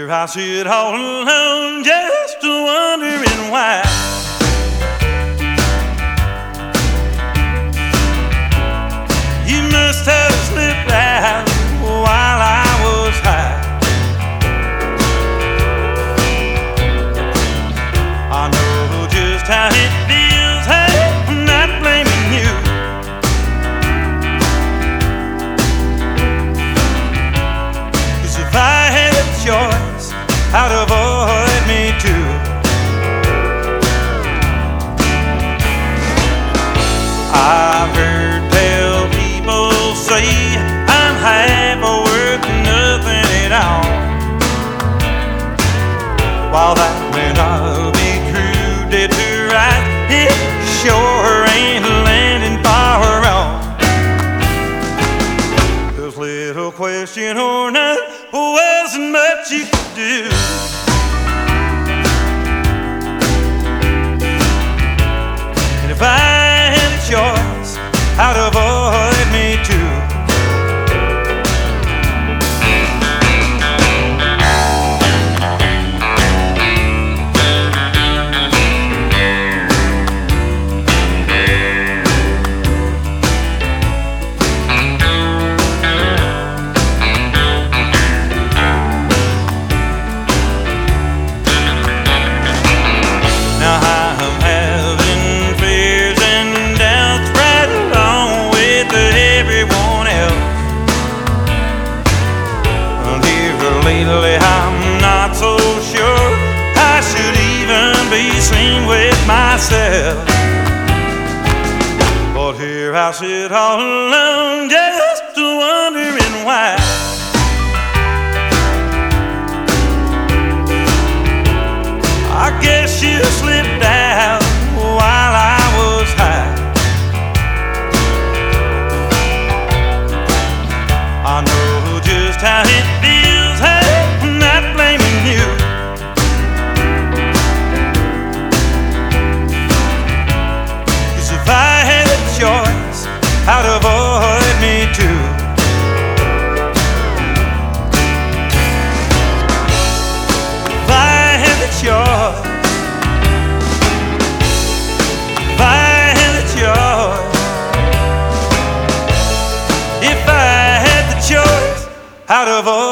here I sit all alone, just wondering why. You must have slipped out while I was high. I know just how it feels, hey, I'm not blaming you. 'Cause if I had a choice, I'd avoid me too. I've heard tell people say I'm half worth nothing at all. While that may not be true, dead to right, it sure ain't landing far wrong. 'Cause little question or not, wasn't much you could do. And if I had a choice, I'd avoid me too. Now I'm having fears and doubts right along with everyone else. And here lately I'm not so sure I should even be seen with myself. But here I sit all alone, just wondering why. I guess you slipped out while I was high. I know just how it feels, hey, I'm not blaming you. 'Cause if I had a choice, I'd avoid me too. If I had a choice, if I had a choice, if I had the choice, I'd avoid